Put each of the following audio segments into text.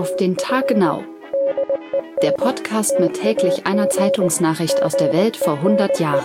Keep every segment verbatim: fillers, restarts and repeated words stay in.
Auf den Tag genau. Der Podcast mit täglich einer Zeitungsnachricht aus der Welt vor hundert Jahren.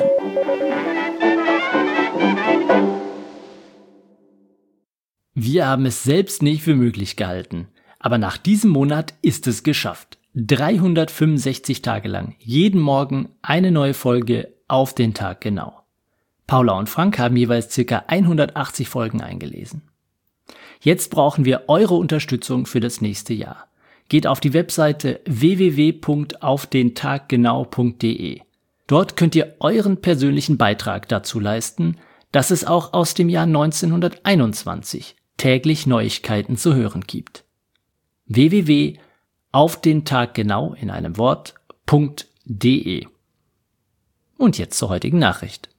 Wir haben es selbst nicht für möglich gehalten, aber nach diesem Monat ist es geschafft. dreihundertfünfundsechzig Tage lang, jeden Morgen eine neue Folge auf den Tag genau. Paula und Frank haben jeweils ca. hundertachtzig Folgen eingelesen. Jetzt brauchen wir eure Unterstützung für das nächste Jahr. Geht auf die Webseite w w w punkt auf den tag genau punkt d e. Dort könnt ihr euren persönlichen Beitrag dazu leisten, dass es auch aus dem Jahr neunzehnhunderteinundzwanzig täglich Neuigkeiten zu hören gibt. w w w punkt auf den Tag genau in einem Wort .de. Und jetzt zur heutigen Nachricht.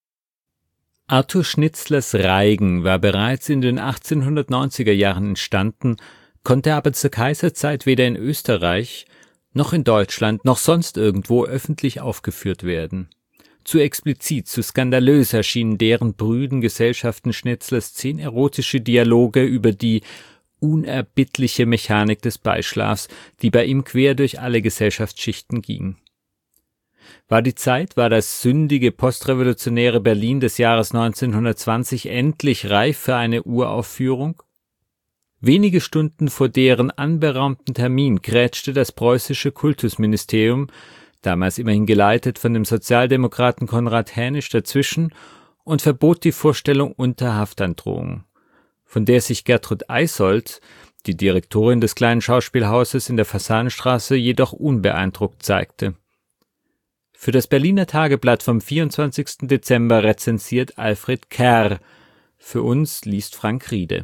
Arthur Schnitzlers Reigen war bereits in den achtzehnhundertneunziger Jahren entstanden, konnte aber zur Kaiserzeit weder in Österreich noch in Deutschland noch sonst irgendwo öffentlich aufgeführt werden. Zu explizit, zu skandalös erschienen deren brüden Gesellschaften Schnitzlers zehn erotische Dialoge über die unerbittliche Mechanik des Beischlafs, die bei ihm quer durch alle Gesellschaftsschichten ging. War die Zeit, war das sündige postrevolutionäre Berlin des Jahres neunzehnhundertzwanzig endlich reif für eine Uraufführung? Wenige Stunden vor deren anberaumten Termin grätschte das preußische Kultusministerium, damals immerhin geleitet von dem Sozialdemokraten Konrad Haenisch, dazwischen und verbot die Vorstellung unter Haftandrohung, von der sich Gertrud Eysoldt, die Direktorin des kleinen Schauspielhauses in der Fasanenstraße, jedoch unbeeindruckt zeigte. Für das Berliner Tageblatt vom vierundzwanzigsten Dezember rezensiert Alfred Kerr. Für uns liest Frank Riede.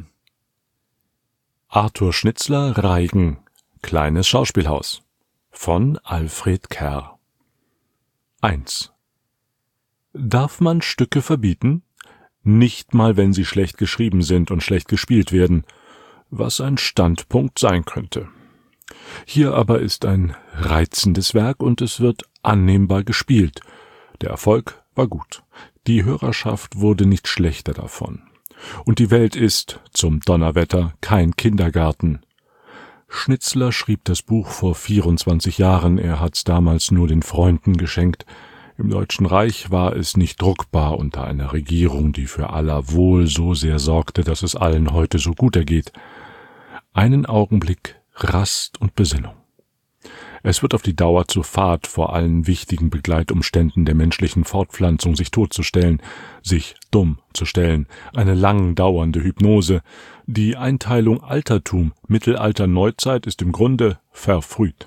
Arthur Schnitzler, Reigen, kleines Schauspielhaus von Alfred Kerr. eins. Darf man Stücke verbieten? Nicht mal, wenn sie schlecht geschrieben sind und schlecht gespielt werden, was ein Standpunkt sein könnte. Hier aber ist ein reizendes Werk und es wird annehmbar gespielt. Der Erfolg war gut. Die Hörerschaft wurde nicht schlechter davon. Und die Welt ist, zum Donnerwetter, kein Kindergarten. Schnitzler schrieb das Buch vor vierundzwanzig Jahren, er hat's damals nur den Freunden geschenkt. Im Deutschen Reich war es nicht druckbar unter einer Regierung, die für aller Wohl so sehr sorgte, dass es allen heute so gut ergeht. Einen Augenblick Rast und Besinnung. Es wird auf die Dauer zur Fahrt, vor allen wichtigen Begleitumständen der menschlichen Fortpflanzung sich totzustellen, sich dumm zu stellen, eine lang dauernde Hypnose. Die Einteilung Altertum, Mittelalter, Neuzeit ist im Grunde verfrüht.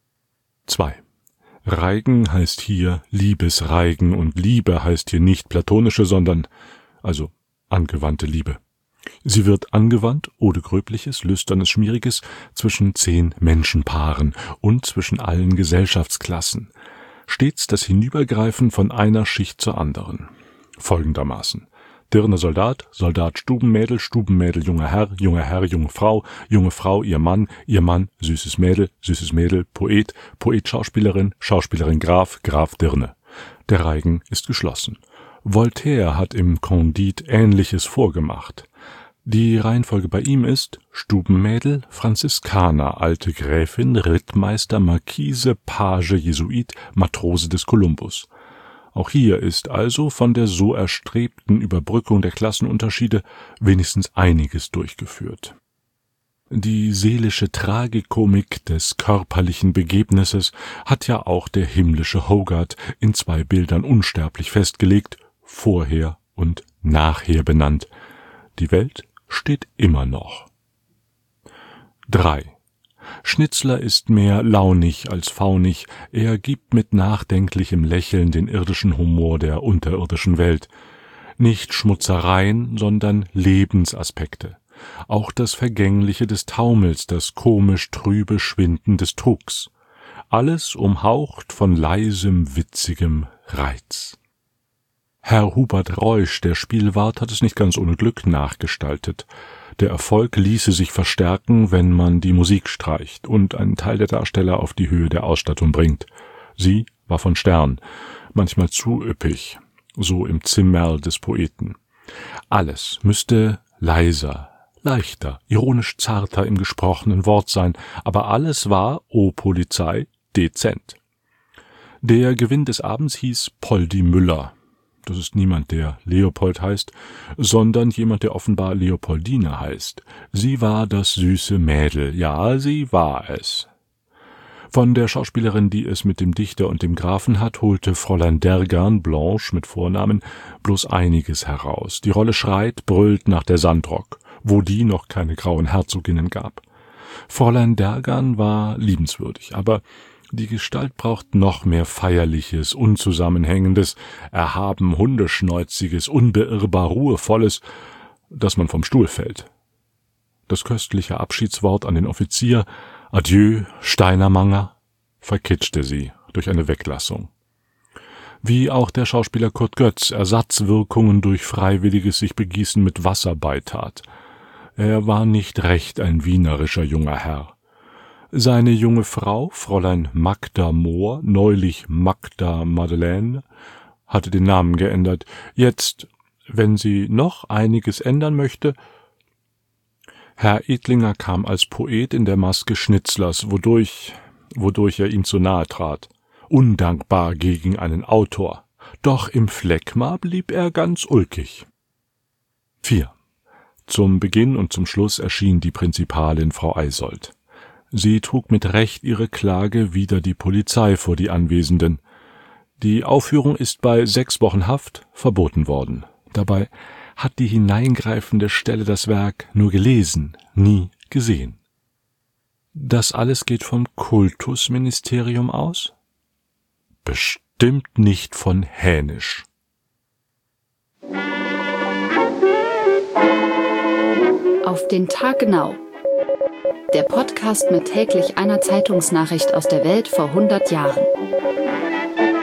zwei. Reigen heißt hier Liebesreigen und Liebe heißt hier nicht platonische, sondern, also angewandte Liebe. Sie wird angewandt, ohne Gröbliches, Lüsternes, Schmieriges, zwischen zehn Menschenpaaren und zwischen allen Gesellschaftsklassen. Stets das Hinübergreifen von einer Schicht zur anderen. Folgendermaßen: Dirne Soldat, Soldat Stubenmädel, Stubenmädel junger Herr, junger Herr, junge Frau, junge Frau ihr Mann, ihr Mann süßes Mädel, süßes Mädel, Poet, Poet Schauspielerin, Schauspielerin Graf, Graf Dirne. Der Reigen ist geschlossen. Voltaire hat im Candide Ähnliches vorgemacht. Die Reihenfolge bei ihm ist Stubenmädel, Franziskaner, alte Gräfin, Rittmeister, Marquise, Page, Jesuit, Matrose des Kolumbus. Auch hier ist also von der so erstrebten Überbrückung der Klassenunterschiede wenigstens einiges durchgeführt. Die seelische Tragikomik des körperlichen Begebnisses hat ja auch der himmlische Hogarth in zwei Bildern unsterblich festgelegt, vorher und nachher benannt. Die Welt steht immer noch. drei. Schnitzler ist mehr launig als faunig, er gibt mit nachdenklichem Lächeln den irdischen Humor der unterirdischen Welt. Nicht Schmutzereien, sondern Lebensaspekte. Auch das Vergängliche des Taumels, das komisch-trübe Schwinden des Trugs. Alles umhaucht von leisem, witzigem Reiz. Herr Hubert Reusch, der Spielwart, hat es nicht ganz ohne Glück nachgestaltet. Der Erfolg ließe sich verstärken, wenn man die Musik streicht und einen Teil der Darsteller auf die Höhe der Ausstattung bringt. Sie war von Stern, manchmal zu üppig, so im Zimmerl des Poeten. Alles müsste leiser, leichter, ironisch zarter im gesprochenen Wort sein, aber alles war, o Polizei, dezent. Der Gewinn des Abends hieß Poldi Müller. Das ist niemand, der Leopold heißt, sondern jemand, der offenbar Leopoldine heißt. Sie war das süße Mädel, ja, sie war es. Von der Schauspielerin, die es mit dem Dichter und dem Grafen hat, holte Fräulein Dergan, Blanche mit Vornamen, bloß einiges heraus. Die Rolle schreit, brüllt nach der Sandrock, wo die noch keine grauen Herzoginnen gab. Fräulein Dergan war liebenswürdig, aber die Gestalt braucht noch mehr Feierliches, Unzusammenhängendes, erhaben Hundeschnäuziges, unbeirrbar Ruhevolles, dass man vom Stuhl fällt. Das köstliche Abschiedswort an den Offizier, Adieu, Steinermanger, verkitschte sie durch eine Weglassung. Wie auch der Schauspieler Kurt Götz Ersatzwirkungen durch freiwilliges sich Begießen mit Wasser beitat. Er war nicht recht ein wienerischer junger Herr. Seine junge Frau, Fräulein Magda Mohr, neulich Magda Madeleine, hatte den Namen geändert. Jetzt, wenn sie noch einiges ändern möchte. Herr Edlinger kam als Poet in der Maske Schnitzlers, wodurch, wodurch er ihm zu nahe trat. Undankbar gegen einen Autor. Doch im Phlegma blieb er ganz ulkig. vier. Zum Beginn und zum Schluss erschien die Prinzipalin Frau Eisold. Sie trug mit Recht ihre Klage wider die Polizei vor die Anwesenden. Die Aufführung ist bei sechs Wochen Haft verboten worden. Dabei hat die hineingreifende Stelle das Werk nur gelesen, nie gesehen. Das alles geht vom Kultusministerium aus? Bestimmt nicht von Hänisch. Auf den Tag genau. Der Podcast mit täglich einer Zeitungsnachricht aus der Welt vor hundert Jahren.